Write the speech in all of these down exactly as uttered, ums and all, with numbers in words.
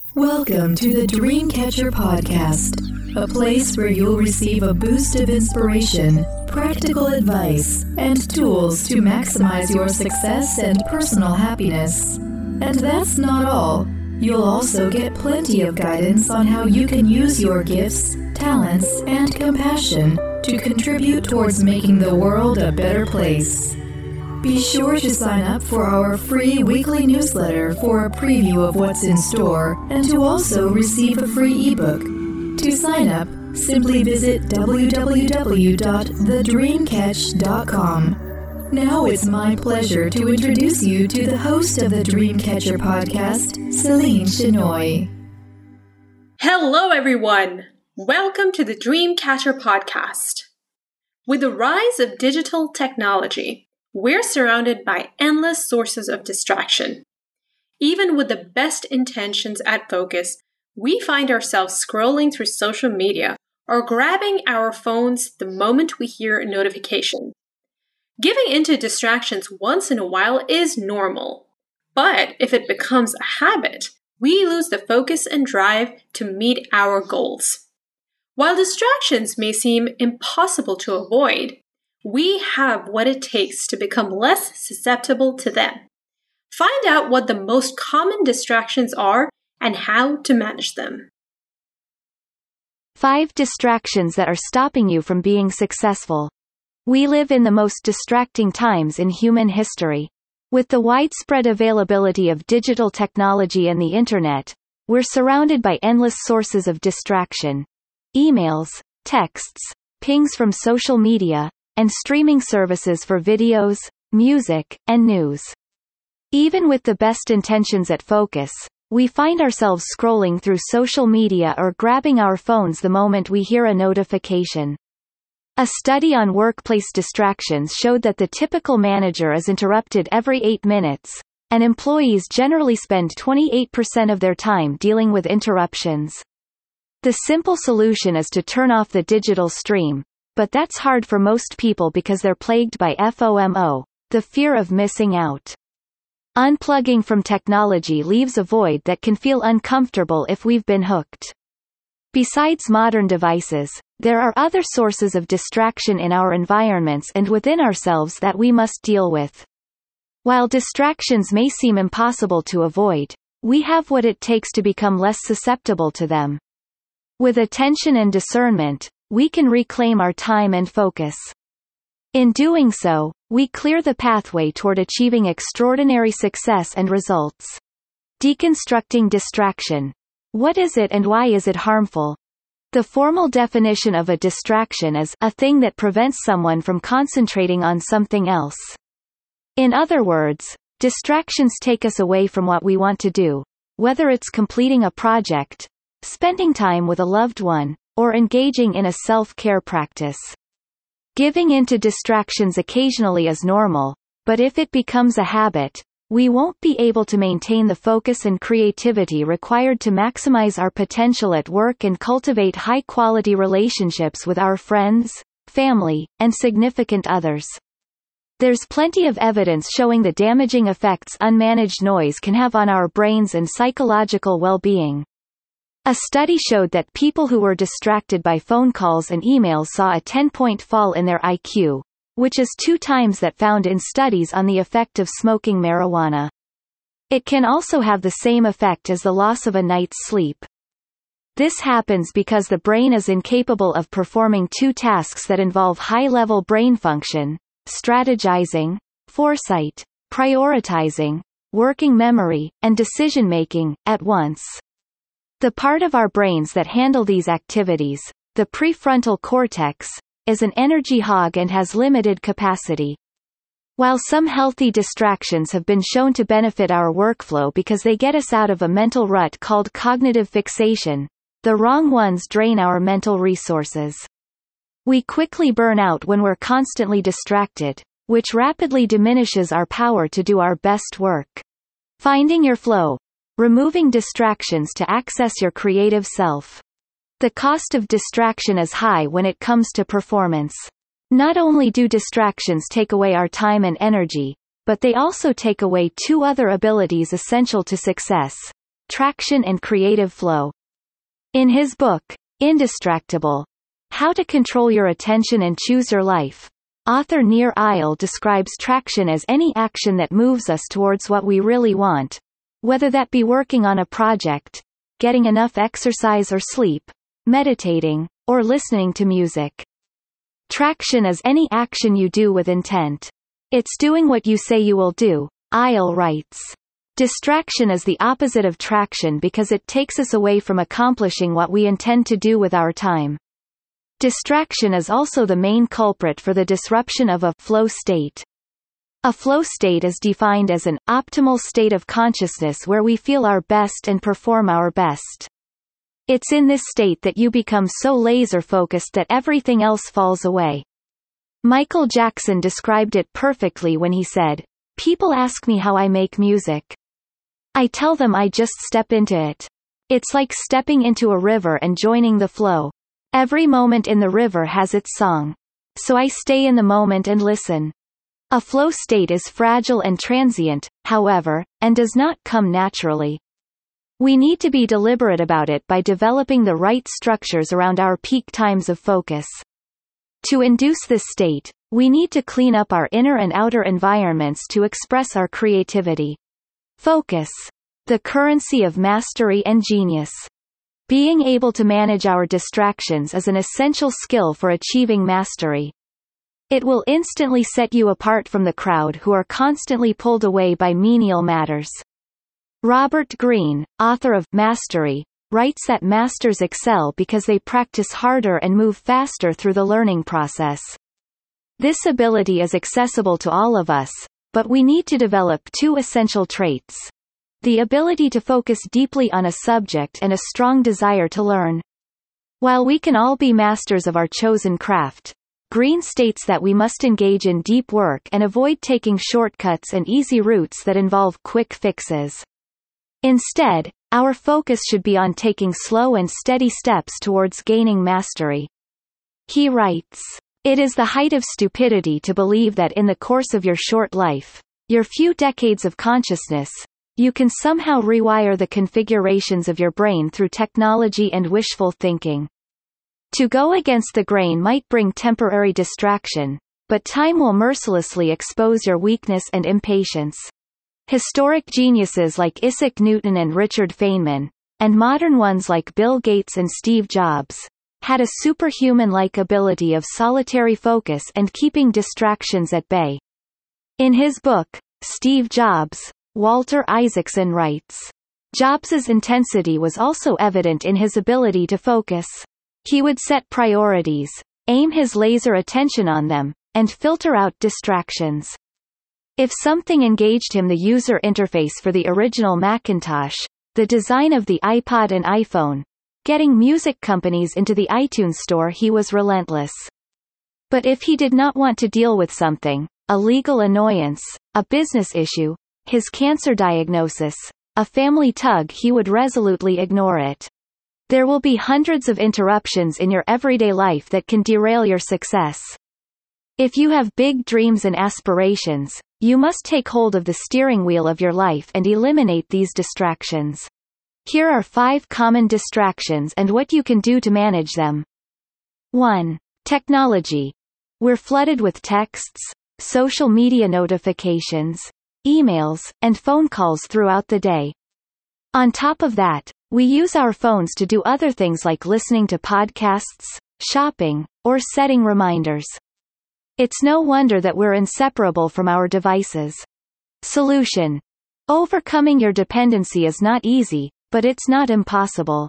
Welcome to the Dreamcatcher Podcast, a place where you'll receive a boost of inspiration, practical advice, and tools to maximize your success and personal happiness. And that's not all. You'll also get plenty of guidance on how you can use your gifts, talents, and compassion to contribute towards making the world a better place. Be sure to sign up for our free weekly newsletter for a preview of what's in store and to also receive a free ebook. To sign up, simply visit w w w dot the dream catch dot com. Now it's my pleasure to introduce you to the host of the Dreamcatcher Podcast, Celine Chenoy. Hello everyone! Welcome to the Dreamcatcher Podcast. With the rise of digital technology, we're surrounded by endless sources of distraction. Even with the best intentions at focus, we find ourselves scrolling through social media or grabbing our phones the moment we hear a notification. Giving into distractions once in a while is normal, but if it becomes a habit, we lose the focus and drive to meet our goals. While distractions may seem impossible to avoid, we have what it takes to become less susceptible to them. Find out what the most common distractions are and how to manage them. Five distractions that are stopping you from being successful. We live in the most distracting times in human history. With the widespread availability of digital technology and the internet, we're surrounded by endless sources of distraction. Emails, texts, pings from social media, and streaming services for videos, music, and news. Even with the best intentions at focus, we find ourselves scrolling through social media or grabbing our phones the moment we hear a notification. A study on workplace distractions showed that the typical manager is interrupted every eight minutes, and employees generally spend twenty-eight percent of their time dealing with interruptions. The simple solution is to turn off the digital stream, but that's hard for most people because they're plagued by FOMO, the fear of missing out. Unplugging from technology leaves a void that can feel uncomfortable if we've been hooked. Besides modern devices, there are other sources of distraction in our environments and within ourselves that we must deal with. While distractions may seem impossible to avoid, we have what it takes to become less susceptible to them. With attention and discernment, we can reclaim our time and focus. In doing so, we clear the pathway toward achieving extraordinary success and results. Deconstructing distraction. What is it and why is it harmful? The formal definition of a distraction is a thing that prevents someone from concentrating on something else. In other words, distractions take us away from what we want to do, whether it's completing a project, spending time with a loved one, or engaging in a self-care practice. Giving into distractions occasionally is normal, but if it becomes a habit, we won't be able to maintain the focus and creativity required to maximize our potential at work and cultivate high-quality relationships with our friends, family, and significant others. There's plenty of evidence showing the damaging effects unmanaged noise can have on our brains and psychological well-being. A study showed that people who were distracted by phone calls and emails saw a ten-point fall in their I Q, which is two times that found in studies on the effect of smoking marijuana. It can also have the same effect as the loss of a night's sleep. This happens because the brain is incapable of performing two tasks that involve high-level brain function: strategizing, foresight, prioritizing, working memory, and decision-making, at once. The part of our brains that handle these activities, the prefrontal cortex, is an energy hog and has limited capacity. While some healthy distractions have been shown to benefit our workflow because they get us out of a mental rut called cognitive fixation, the wrong ones drain our mental resources. We quickly burn out when we're constantly distracted, which rapidly diminishes our power to do our best work. Finding your flow. Removing distractions to access your creative self. The cost of distraction is high when it comes to performance. Not only do distractions take away our time and energy, but they also take away two other abilities essential to success: traction and creative flow. In his book, Indistractable: How to Control Your Attention and Choose Your Life, author Nir Eyal describes traction as any action that moves us towards what we really want, whether that be working on a project, getting enough exercise or sleep, meditating, or listening to music. Traction is any action you do with intent. It's doing what you say you will do, Eyal writes. Distraction is the opposite of traction because it takes us away from accomplishing what we intend to do with our time. Distraction is also the main culprit for the disruption of a flow state. A flow state is defined as an optimal state of consciousness where we feel our best and perform our best. It's in this state that you become so laser-focused that everything else falls away. Michael Jackson described it perfectly when he said, "People ask me how I make music. I tell them I just step into it. It's like stepping into a river and joining the flow. Every moment in the river has its song. So I stay in the moment and listen." A flow state is fragile and transient, however, and does not come naturally. We need to be deliberate about it by developing the right structures around our peak times of focus. To induce this state, we need to clean up our inner and outer environments to express our creativity. Focus. The currency of mastery and genius. Being able to manage our distractions is an essential skill for achieving mastery. It will instantly set you apart from the crowd who are constantly pulled away by menial matters. Robert Greene, author of Mastery, writes that masters excel because they practice harder and move faster through the learning process. This ability is accessible to all of us, but we need to develop two essential traits: the ability to focus deeply on a subject and a strong desire to learn. While we can all be masters of our chosen craft, Greene states that we must engage in deep work and avoid taking shortcuts and easy routes that involve quick fixes. Instead, our focus should be on taking slow and steady steps towards gaining mastery. He writes, "It is the height of stupidity to believe that in the course of your short life, your few decades of consciousness, you can somehow rewire the configurations of your brain through technology and wishful thinking. To go against the grain might bring temporary distraction, but time will mercilessly expose your weakness and impatience. Historic geniuses like Isaac Newton and Richard Feynman, and modern ones like Bill Gates and Steve Jobs, had a superhuman-like ability of solitary focus and keeping distractions at bay." In his book, Steve Jobs, Walter Isaacson writes, "Jobs's intensity was also evident in his ability to focus. He would set priorities, aim his laser attention on them, and filter out distractions. If something engaged him, the user interface for the original Macintosh, the design of the iPod and iPhone, getting music companies into the iTunes store, he was relentless. But if he did not want to deal with something, a legal annoyance, a business issue, his cancer diagnosis, a family tug, he would resolutely ignore it. There will be hundreds of interruptions in your everyday life that can derail your success. If you have big dreams and aspirations, you must take hold of the steering wheel of your life and eliminate these distractions. Here are five common distractions and what you can do to manage them. one. Technology. We're flooded with texts, social media notifications, emails, and phone calls throughout the day. On top of that, we use our phones to do other things like listening to podcasts, shopping, or setting reminders. It's no wonder that we're inseparable from our devices. Solution. Overcoming your dependency is not easy, but it's not impossible.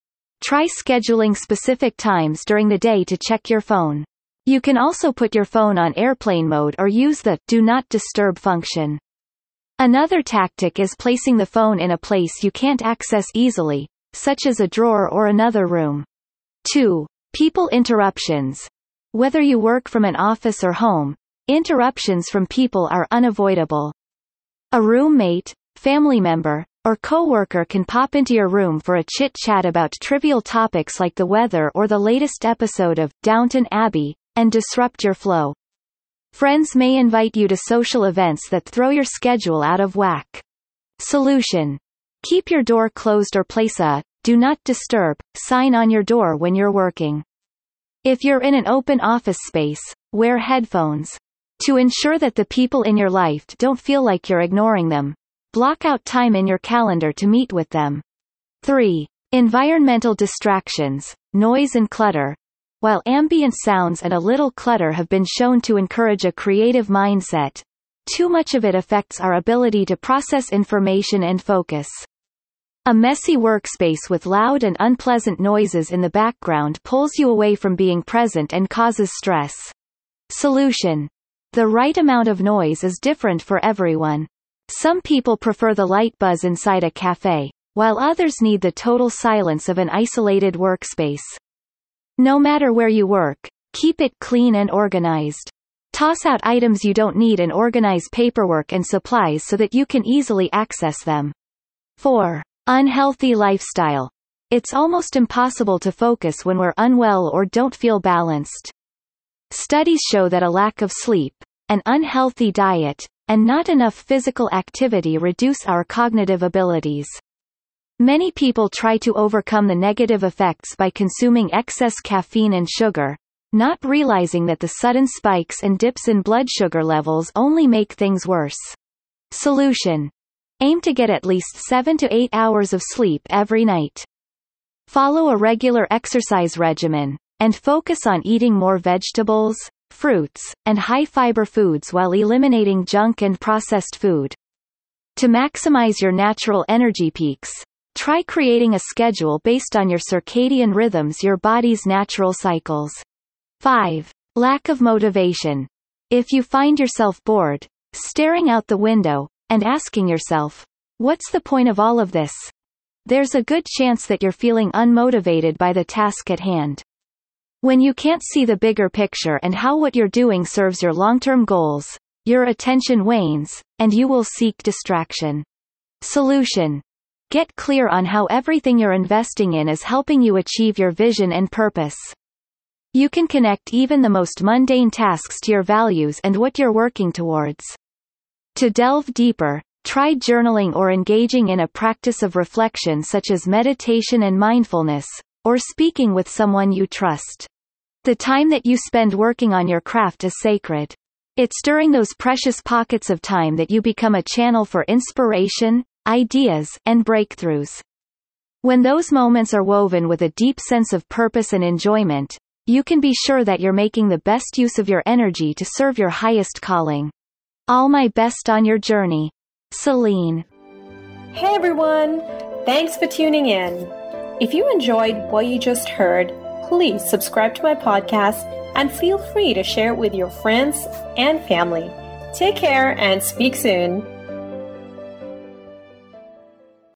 Try scheduling specific times during the day to check your phone. You can also put your phone on airplane mode or use the Do Not Disturb function. Another tactic is placing the phone in a place you can't access easily, such as a drawer or another room. two. People interruptions. Whether you work from an office or home, interruptions from people are unavoidable. A roommate, family member, or coworker can pop into your room for a chit-chat about trivial topics like the weather or the latest episode of Downton Abbey, and disrupt your flow. Friends may invite you to social events that throw your schedule out of whack. Solution. Keep your door closed or place a "Do Not Disturb" sign on your door when you're working. If you're in an open office space, wear headphones. To ensure that the people in your life don't feel like you're ignoring them, block out time in your calendar to meet with them. three. Environmental distractions, noise and clutter. While ambient sounds and a little clutter have been shown to encourage a creative mindset, too much of it affects our ability to process information and focus. A messy workspace with loud and unpleasant noises in the background pulls you away from being present and causes stress. Solution. The right amount of noise is different for everyone. Some people prefer the light buzz inside a cafe, while others need the total silence of an isolated workspace. No matter where you work, keep it clean and organized. Toss out items you don't need and organize paperwork and supplies so that you can easily access them. four. Unhealthy lifestyle. It's almost impossible to focus when we're unwell or don't feel balanced. Studies show that a lack of sleep, an unhealthy diet, and not enough physical activity reduce our cognitive abilities. Many people try to overcome the negative effects by consuming excess caffeine and sugar, not realizing that the sudden spikes and dips in blood sugar levels only make things worse. Solution. Aim to get at least seven to eight hours of sleep every night. Follow a regular exercise regimen, and focus on eating more vegetables, fruits, and high-fiber foods while eliminating junk and processed food. To maximize your natural energy peaks, try creating a schedule based on your circadian rhythms, your body's natural cycles. five. Lack of motivation. If you find yourself bored, staring out the window, and asking yourself, "What's the point of all of this?" there's a good chance that you're feeling unmotivated by the task at hand. When you can't see the bigger picture and how what you're doing serves your long-term goals, your attention wanes, and you will seek distraction. Solution. Get clear on how everything you're investing in is helping you achieve your vision and purpose. You can connect even the most mundane tasks to your values and what you're working towards. To delve deeper, try journaling or engaging in a practice of reflection such as meditation and mindfulness, or speaking with someone you trust. The time that you spend working on your craft is sacred. It's during those precious pockets of time that you become a channel for inspiration, ideas, and breakthroughs. When those moments are woven with a deep sense of purpose and enjoyment, you can be sure that you're making the best use of your energy to serve your highest calling. All my best on your journey. Celine. Hey everyone! Thanks for tuning in. If you enjoyed what you just heard, please subscribe to my podcast and feel free to share it with your friends and family. Take care and speak soon.